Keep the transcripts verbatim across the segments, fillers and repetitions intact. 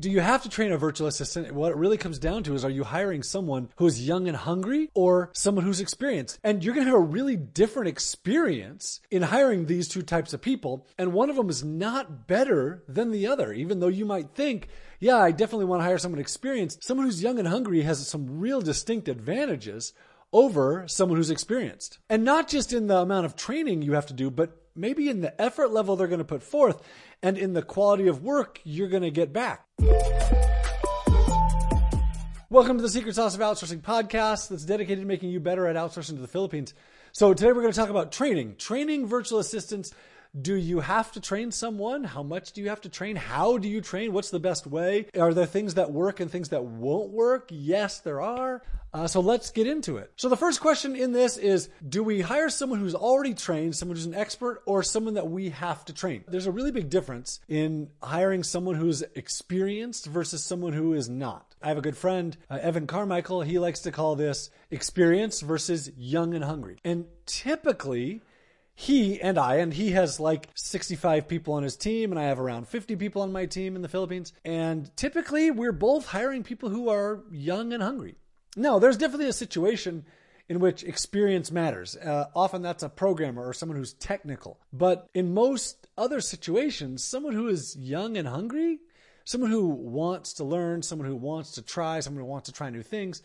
do you have to train a virtual assistant? What it really comes down to is, are you hiring someone who is young and hungry or someone who's experienced? And you're going to have a really different experience in hiring these two types of people. And one of them is not better than the other, even though you might think, yeah, I definitely want to hire someone experienced. Someone who's young and hungry has some real distinct advantages over someone who's experienced. And not just in the amount of training you have to do, but maybe in the effort level they're going to put forth and in the quality of work you're going to get back. Welcome to the Secret Sauce of Outsourcing podcast that's dedicated to making you better at outsourcing to the Philippines. So today we're going to talk about training. Training virtual assistants. Do you have to train someone? How much do you have to train? How do you train? What's the best way? Are there things that work and things that won't work? Yes, there are. Uh, so let's get into it. So the first question in this is, do we hire someone who's already trained, someone who's an expert, or someone that we have to train? There's a really big difference in hiring someone who's experienced versus someone who is not. I have a good friend, uh, Evan Carmichael. He likes to call this experience versus young and hungry. And typically, He and I, and he has like sixty-five people on his team, and I have around fifty people on my team in the Philippines. And typically, we're both hiring people who are young and hungry. Now, there's definitely a situation in which experience matters. Uh, often that's a programmer or someone who's technical. But in most other situations, someone who is young and hungry, someone who wants to learn, someone who wants to try, someone who wants to try new things,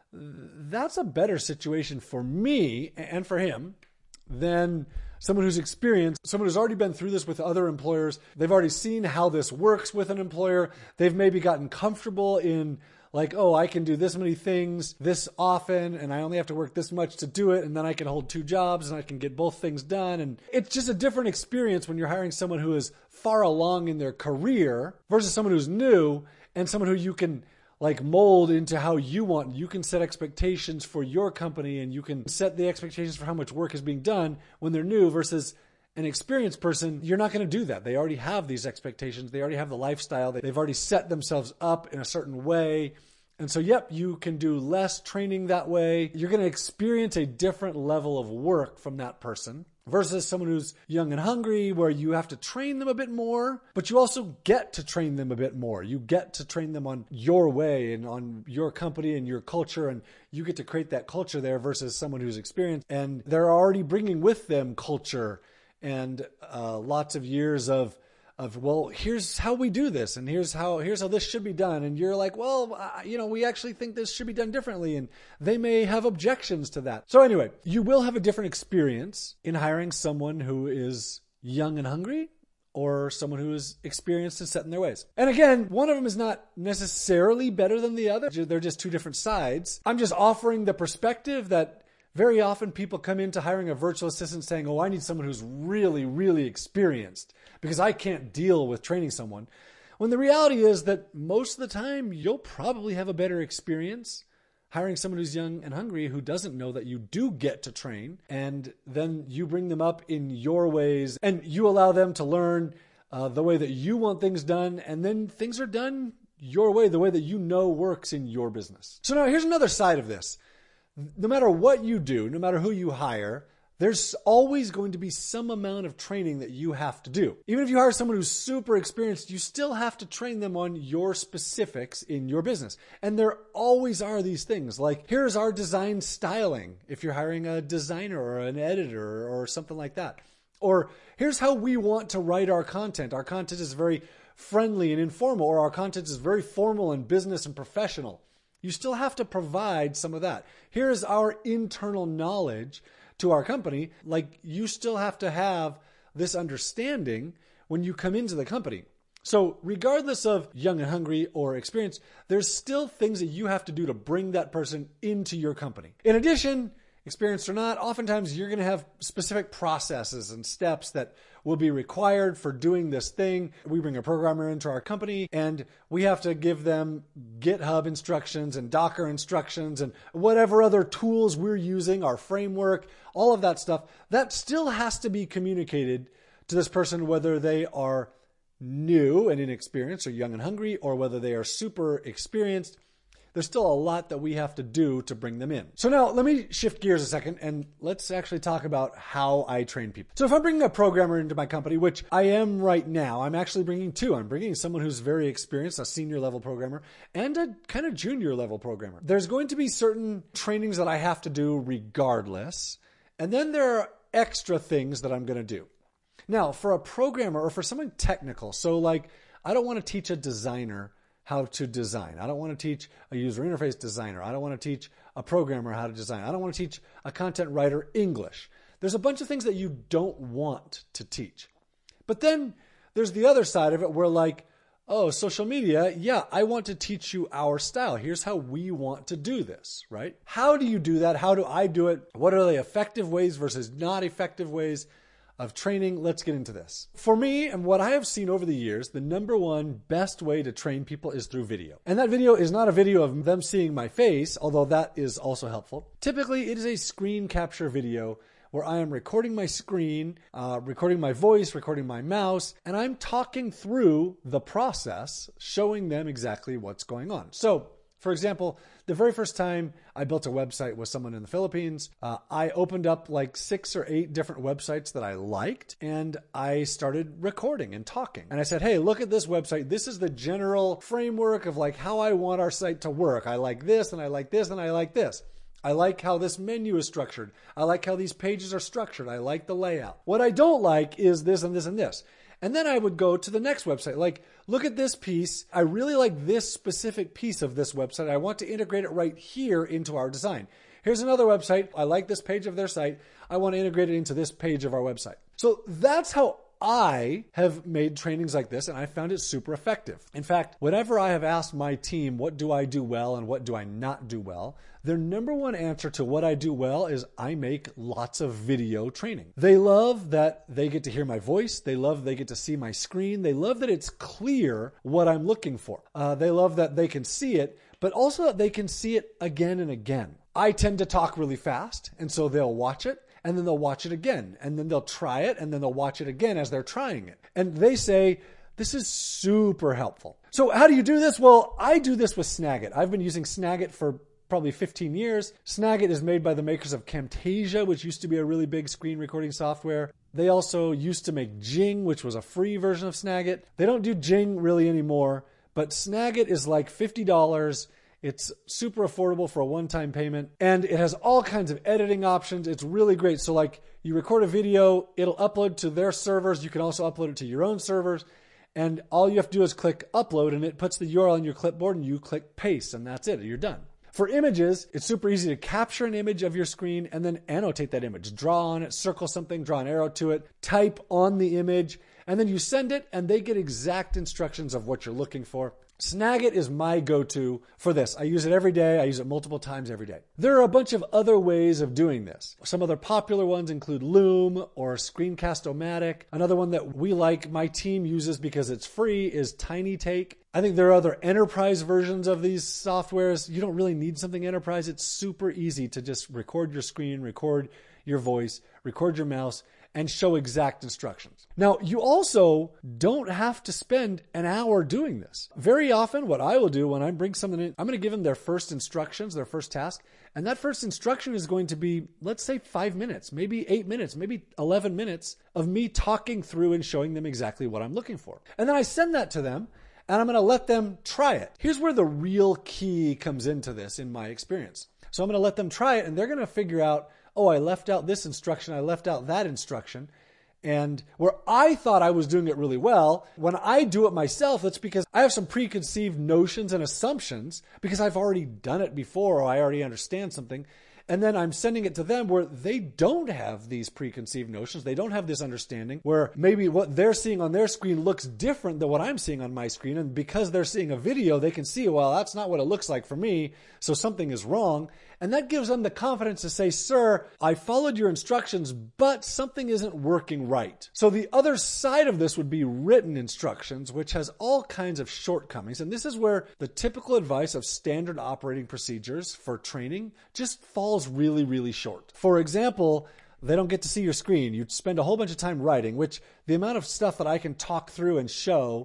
that's a better situation for me and for him than someone who's experienced, someone who's already been through this with other employers. They've already seen how this works with an employer. They've maybe gotten comfortable in like, oh, I can do this many things this often, and I only have to work this much to do it, and then I can hold two jobs, and I can get both things done. And it's just a different experience when you're hiring someone who is far along in their career versus someone who's new and someone who you can like mold into how you want. You can set expectations for your company, and you can set the expectations for how much work is being done when they're new versus an experienced person. You're not going to do that. They already have these expectations. They already have the lifestyle. They've already set themselves up in a certain way. And so, yep, you can do less training that way. You're going to experience a different level of work from that person versus someone who's young and hungry, where you have to train them a bit more, but you also get to train them a bit more. You get to train them on your way and on your company and your culture, and you get to create that culture there versus someone who's experienced, and they're already bringing with them culture and uh, lots of years of Of, well, here's how we do this, and here's how here's how this should be done. And you're like, well, uh, you know, we actually think this should be done differently, and they may have objections to that. So anyway, you will have a different experience in hiring someone who is young and hungry or someone who is experienced and set in their ways. And again, one of them is not necessarily better than the other. They're just two different sides. I'm just offering the perspective that very often people come into hiring a virtual assistant saying, oh, I need someone who's really, really experienced because I can't deal with training someone. When the reality is that most of the time, you'll probably have a better experience hiring someone who's young and hungry who doesn't know that you do get to train, and then you bring them up in your ways and you allow them to learn uh, the way that you want things done, and then things are done your way, the way that you know works in your business. So now here's another side of this. No matter what you do, no matter who you hire, there's always going to be some amount of training that you have to do. Even if you hire someone who's super experienced, you still have to train them on your specifics in your business. And there always are these things like, here's our design styling, if you're hiring a designer or an editor or something like that. Or here's how we want to write our content. Our content is very friendly and informal, or our content is very formal and business and professional. You still have to provide some of that. Here's our internal knowledge to our company. Like, you still have to have this understanding when you come into the company. So regardless of young and hungry or experienced, there's still things that you have to do to bring that person into your company. In addition, experienced or not, oftentimes you're going to have specific processes and steps that will be required for doing this thing. We bring a programmer into our company and we have to give them GitHub instructions and Docker instructions and whatever other tools we're using, our framework, all of that stuff. That still has to be communicated to this person, whether they are new and inexperienced or young and hungry, or whether they are super experienced. there's still a lot that we have to do to bring them in. So now let me shift gears a second and let's actually talk about how I train people. So if I'm bringing a programmer into my company, which I am right now, I'm actually bringing two. I'm bringing someone who's very experienced, a senior level programmer, and a kind of junior level programmer. There's going to be certain trainings that I have to do regardless. And then there are extra things that I'm going to do. Now, for a programmer or for someone technical, so like I don't want to teach a designer how to design. I don't want to teach a user interface designer. I don't want to teach a programmer how to design. I don't want to teach a content writer English. There's a bunch of things that you don't want to teach. But then there's the other side of it where like, oh, social media, yeah, I want to teach you our style. Here's how we want to do this, right? How do you do that? How do I do it? What are the effective ways versus not effective ways of training? Let's get into this. For me, and what I have seen over the years, the number one best way to train people is through video. And that video is not a video of them seeing my face, although that is also helpful. Typically, it is a screen capture video where I am recording my screen, uh, recording my voice, recording my mouse, and I'm talking through the process, showing them exactly what's going on. So, for example, the very first time I built a website with someone in the Philippines, uh, I opened up like six or eight different websites that I liked, and I started recording and talking. And I said, hey, look at this website. This is the general framework of like how I want our site to work. I like this, and I like this, and I like this. I like how this menu is structured. I like how these pages are structured. I like the layout. What I don't like is this and this and this. And then I would go to the next website. Like, look at this piece. I really like this specific piece of this website. I want to integrate it right here into our design. Here's another website. I like this page of their site. I want to integrate it into this page of our website. So that's how I have made trainings like this, and I found it super effective. In fact, whenever I have asked my team, what do I do well and what do I not do well, their number one answer to what I do well is I make lots of video training. They love that they get to hear my voice. They love they get to see my screen. They love that it's clear what I'm looking for. Uh, they love that they can see it, but also that they can see it again and again. I tend to talk really fast, and so they'll watch it. And then they'll watch it again, and then they'll try it, and then they'll watch it again as they're trying it. And they say, this is super helpful. So how do you do this? Well, I do this with Snagit. I've been using Snagit for probably fifteen years. Snagit is made by the makers of Camtasia, which used to be a really big screen recording software. They also used to make Jing, which was a free version of Snagit. They don't do Jing really anymore, but Snagit is like fifty dollars. It's super affordable for a one-time payment, and it has all kinds of editing options. It's really great. So like you record a video, it'll upload to their servers. You can also upload it to your own servers, and all you have to do is click upload, and it puts the U R L in your clipboard, and you click paste, and that's it. You're done. For images, it's super easy to capture an image of your screen and then annotate that image. Draw on it, circle something, draw an arrow to it, type on the image, and then you send it, and they get exact instructions of what you're looking for. Snagit is my go-to for this. I use it every day. I use it multiple times every day. There are a bunch of other ways of doing this. Some other popular ones include Loom or Screencast-O-Matic. Another one that we like, my team uses because it's free, is TinyTake. I think there are other enterprise versions of these softwares. You don't really need something enterprise. It's super easy to just record your screen, record your voice, record your mouse, and show exact instructions. Now, you also don't have to spend an hour doing this. Very often, what I will do when I bring someone in, I'm going to give them their first instructions, their first task, and that first instruction is going to be, let's say, five minutes, maybe eight minutes, maybe eleven minutes of me talking through and showing them exactly what I'm looking for. And then I send that to them, and I'm going to let them try it. Here's where the real key comes into this, in my experience. So I'm going to let them try it, and they're going to figure out, oh, I left out this instruction, I left out that instruction. And where I thought I was doing it really well, when I do it myself, it's because I have some preconceived notions and assumptions because I've already done it before or I already understand something. And then I'm sending it to them where they don't have these preconceived notions. They don't have this understanding where maybe what they're seeing on their screen looks different than what I'm seeing on my screen. And because they're seeing a video, they can see, well, that's not what it looks like for me. So something is wrong. And that gives them the confidence to say, sir, I followed your instructions, but something isn't working right. So the other side of this would be written instructions, which has all kinds of shortcomings. And this is where the typical advice of standard operating procedures for training just falls really, really short. For example, they don't get to see your screen. You spend a whole bunch of time writing, which the amount of stuff that I can talk through and show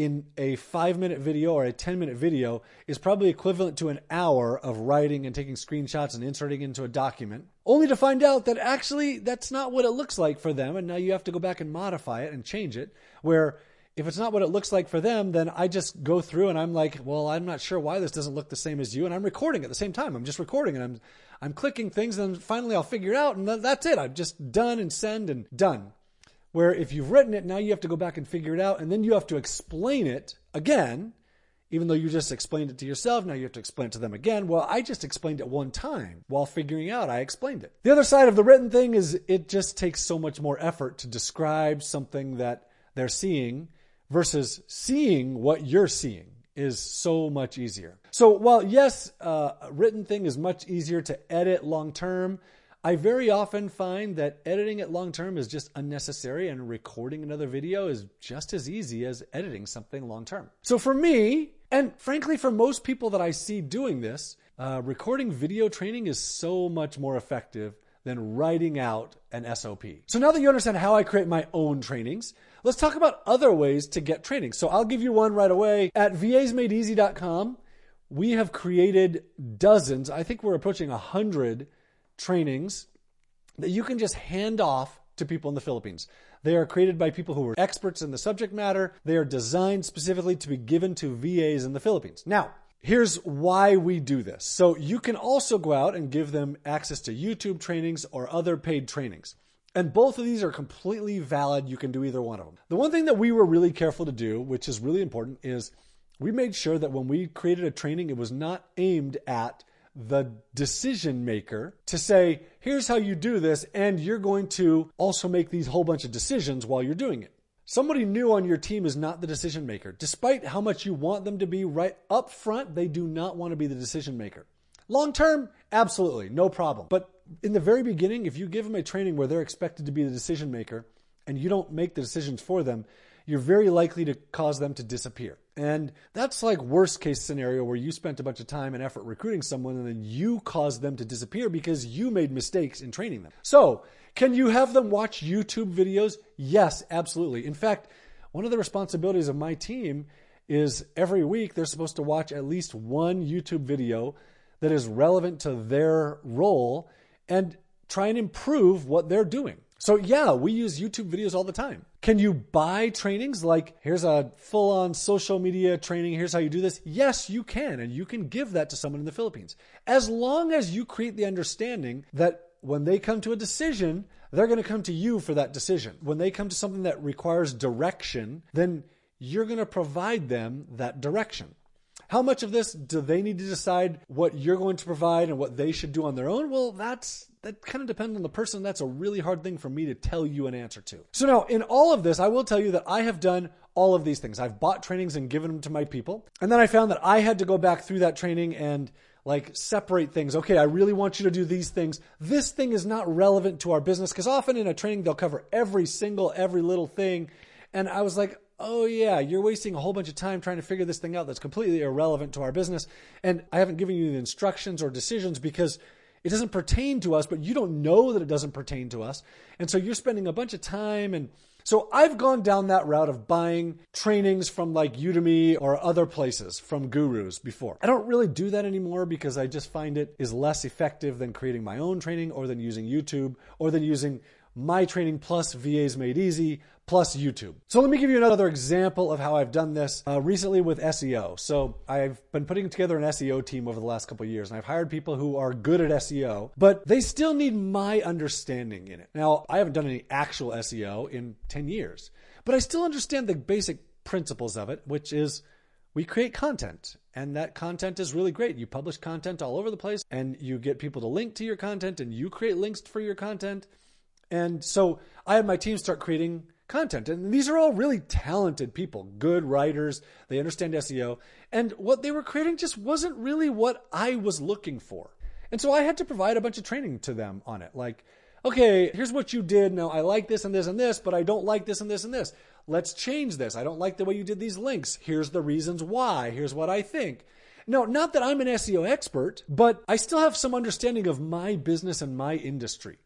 in a five minute video or a ten minute video is probably equivalent to an hour of writing and taking screenshots and inserting into a document, only to find out that actually that's not what it looks like for them. And now you have to go back and modify it and change it, where if it's not what it looks like for them, then I just go through and I'm like, well, I'm not sure why this doesn't look the same as you. And I'm recording at the same time. I'm just recording and I'm I'm clicking things, and then finally I'll figure it out, and that's it. I've just done and send and done. Where if you've written it, now you have to go back and figure it out, and then you have to explain it again, even though you just explained it to yourself. Now you have to explain it to them again. Well, I just explained it one time while figuring out I explained it. The other side of the written thing is it just takes so much more effort to describe something that they're seeing versus seeing what you're seeing is so much easier. So while yes, uh, a written thing is much easier to edit long-term, I very often find that editing it long-term is just unnecessary, and recording another video is just as easy as editing something long-term. So for me, and frankly for most people that I see doing this, uh, recording video training is so much more effective than writing out an S O P. So now that you understand how I create my own trainings, let's talk about other ways to get training. So I'll give you one right away. At V As Made Easy dot com, we have created dozens, I think we're approaching a hundred trainings that you can just hand off to people in the Philippines. They are created by people who are experts in the subject matter. They are designed specifically to be given to V As in the Philippines. Now, here's why we do this. So you can also go out and give them access to YouTube trainings or other paid trainings. And both of these are completely valid. You can do either one of them. The one thing that we were really careful to do, which is really important, is we made sure that when we created a training, it was not aimed at the decision maker to say, here's how you do this, and you're going to also make these whole bunch of decisions while you're doing it. Somebody new on your team is not the decision maker. Despite how much you want them to be right up front, they do not want to be the decision maker. Long term, absolutely, no problem. But in the very beginning, if you give them a training where they're expected to be the decision maker and you don't make the decisions for them, you're very likely to cause them to disappear. And that's like worst case scenario where you spent a bunch of time and effort recruiting someone and then you caused them to disappear because you made mistakes in training them. So can you have them watch YouTube videos? Yes, absolutely. In fact, one of the responsibilities of my team is every week they're supposed to watch at least one YouTube video that is relevant to their role and try and improve what they're doing. So yeah, we use YouTube videos all the time. Can you buy trainings like, here's a full-on social media training, here's how you do this? Yes, you can, and you can give that to someone in the Philippines. As long as you create the understanding that when they come to a decision, they're going to come to you for that decision. When they come to something that requires direction, then you're going to provide them that direction. How much of this do they need to decide what you're going to provide and what they should do on their own? Well, that's that kind of depends on the person. That's a really hard thing for me to tell you an answer to. So now, in all of this, I will tell you that I have done all of these things. I've bought trainings and given them to my people. And then I found that I had to go back through that training and like separate things. Okay, I really want you to do these things. This thing is not relevant to our business, because often in a training, they'll cover every single, every little thing. And I was like, oh yeah, you're wasting a whole bunch of time trying to figure this thing out that's completely irrelevant to our business. And I haven't given you the instructions or decisions because it doesn't pertain to us, but you don't know that it doesn't pertain to us. And so you're spending a bunch of time. And so I've gone down that route of buying trainings from like Udemy or other places from gurus before. I don't really do that anymore because I just find it is less effective than creating my own training or than using YouTube or than using my training plus V As Made Easy plus YouTube. So let me give you another example of how I've done this uh, recently with S E O. So I've been putting together an S E O team over the last couple of years, and I've hired people who are good at S E O, but they still need my understanding in it. Now, I haven't done any actual S E O in ten years, but I still understand the basic principles of it, which is we create content, and that content is really great. You publish content all over the place, and you get people to link to your content, and you create links for your content. And so I had my team start creating content. And these are all really talented people, good writers. They understand S E O. And what they were creating just wasn't really what I was looking for. And so I had to provide a bunch of training to them on it. Like, okay, here's what you did. Now I like this and this and this, but I don't like this and this and this. Let's change this. I don't like the way you did these links. Here's the reasons why. Here's what I think. No, not that I'm an S E O expert, but I still have some understanding of my business and my industry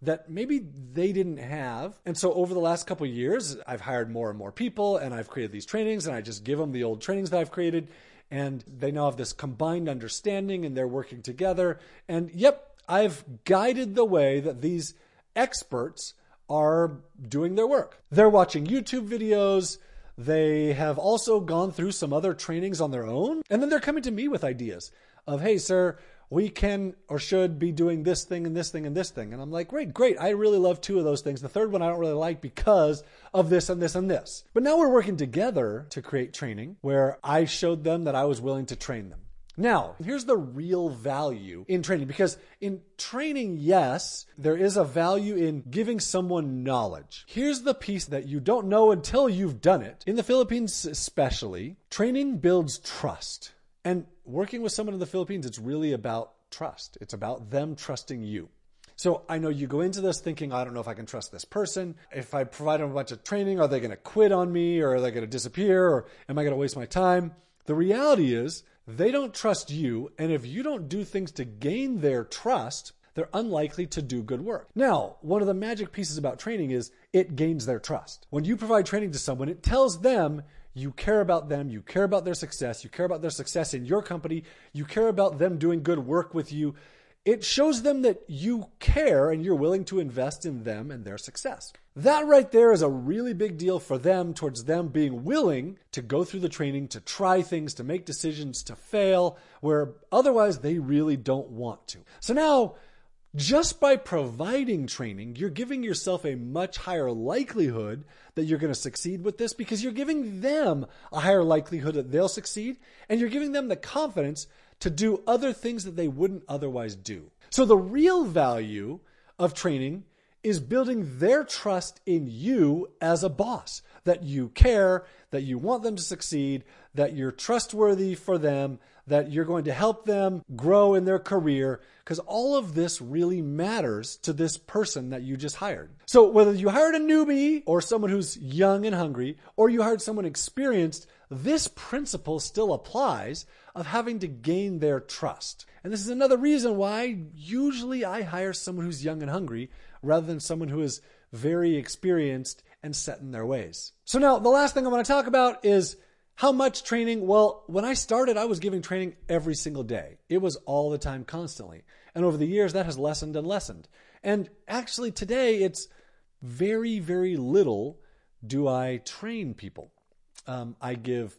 that maybe they didn't have. And so over the last couple of years, I've hired more and more people, and I've created these trainings, and I just give them the old trainings that I've created, and they now have this combined understanding, and they're working together. And yep, I've guided the way that these experts are doing their work. They're watching YouTube videos. They have also gone through some other trainings on their own. And then they're coming to me with ideas of, hey, sir, we can or should be doing this thing and this thing and this thing. And I'm like, great, great. I really love two of those things. The third one I don't really like because of this and this and this. But now we're working together to create training where I showed them that I was willing to train them. Now, here's the real value in training, because in training, yes, there is a value in giving someone knowledge. Here's the piece that you don't know until you've done it. In the Philippines especially, training builds trust. And working with someone in the Philippines, it's really about trust. It's about them trusting you. So I know you go into this thinking, I don't know if I can trust this person. If I provide them a bunch of training, are they going to quit on me, or are they going to disappear, or am I going to waste my time? The reality is they don't trust you. And if you don't do things to gain their trust, they're unlikely to do good work. Now, one of the magic pieces about training is it gains their trust. When you provide training to someone, it tells them you care about them, you care about their success, you care about their success in your company, you care about them doing good work with you. It shows them that you care and you're willing to invest in them and their success. That right there is a really big deal for them, towards them being willing to go through the training, to try things, to make decisions, to fail, where otherwise they really don't want to. So now, just by providing training, you're giving yourself a much higher likelihood that you're going to succeed with this, because you're giving them a higher likelihood that they'll succeed, and you're giving them the confidence to do other things that they wouldn't otherwise do. So the real value of training is building their trust in you as a boss, that you care, that you want them to succeed, that you're trustworthy for them, that you're going to help them grow in their career, because all of this really matters to this person that you just hired. So whether you hired a newbie or someone who's young and hungry, or you hired someone experienced, this principle still applies of having to gain their trust. And this is another reason why usually I hire someone who's young and hungry rather than someone who is very experienced and set in their ways. So now the last thing I want to talk about is how much training. Well, when I started, I was giving training every single day. It was all the time, constantly. And over the years, that has lessened and lessened. And actually today, it's very, very little do I train people. Um, I give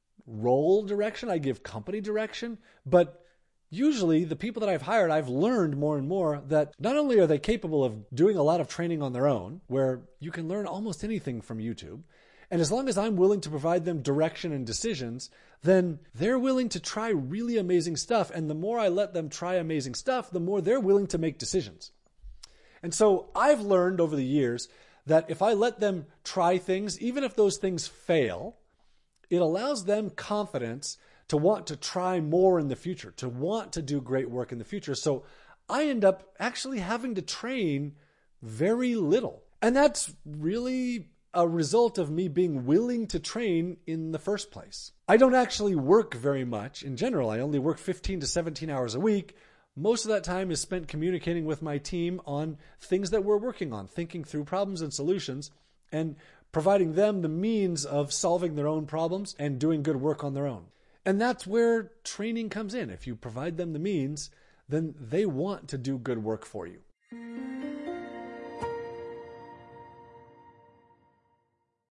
role direction, I give company direction, but usually the people that I've hired, I've learned more and more that not only are they capable of doing a lot of training on their own, where you can learn almost anything from YouTube, and as long as I'm willing to provide them direction and decisions, then they're willing to try really amazing stuff. And the more I let them try amazing stuff, the more they're willing to make decisions. And so I've learned over the years that if I let them try things, even if those things fail, it allows them confidence to want to try more in the future, to want to do great work in the future. So I end up actually having to train very little. And that's really a result of me being willing to train in the first place. I don't actually work very much in general. I only work fifteen to seventeen hours a week. Most of that time is spent communicating with my team on things that we're working on, thinking through problems and solutions, and providing them the means of solving their own problems and doing good work on their own. And that's where training comes in. If you provide them the means, then they want to do good work for you.